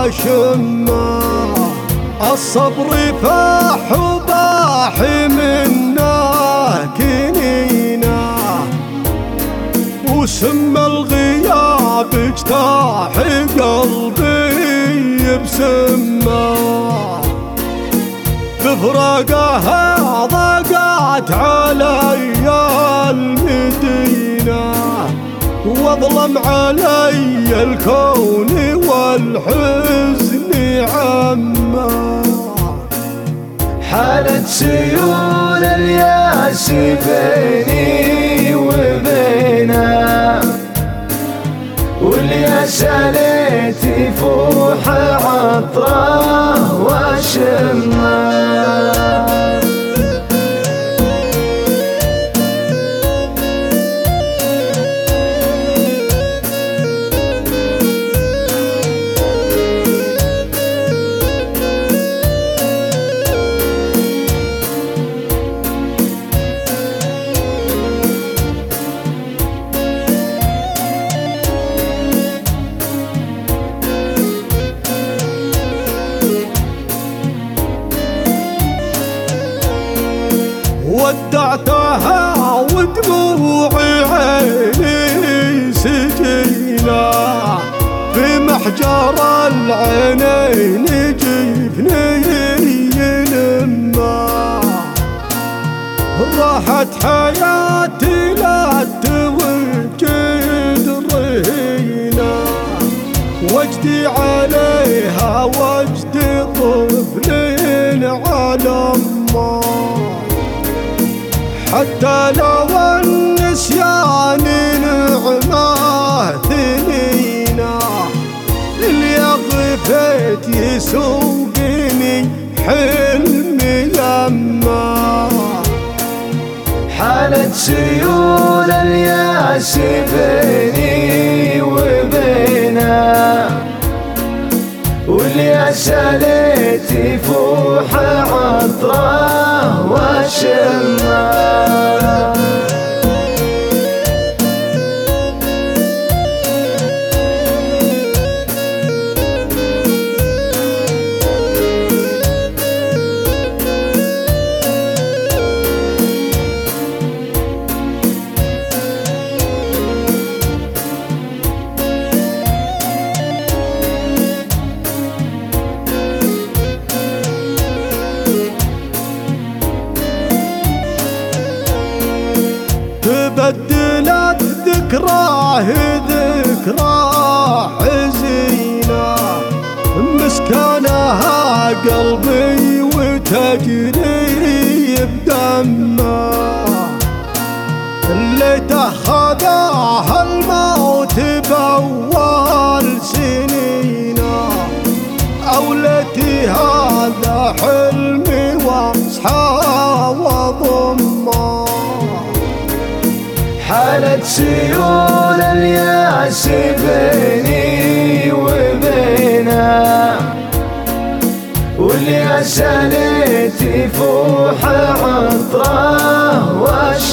واشمه. الصبر فاح وباح منا كنينه، وسم الغياب اجتاح قلبي بسمه. بفراقها ضاقت علي المدينة، واظلم علي الكون والحزن عمه. حالت سيول الياس بيني وبينه، والياس ليت يفوح عطره واشمه. ودعتها ودموعي عيني سجينا، بمحجر العينين جفني لما. راحت حياتي لا توجد رهينة، وجدي عليها وجد طفل على أمه. حتى لو النسيان نعمه ثنينا، اللي غفيت يسوقني حلمي لما. حالت سيول الياس بيني وبينه، والياس ليت يفوح عطره واشمه. تبدلت ذكراه ذكرى حزينة، مسكنها قلبي وتجري بدمه. اللي تخذاه الموت بأول سنينه، أولتي هذا حلمي واصحى وضمه. حالت سيول الياس بيني وبينه، والياس ليت يفوح عطره واشمه.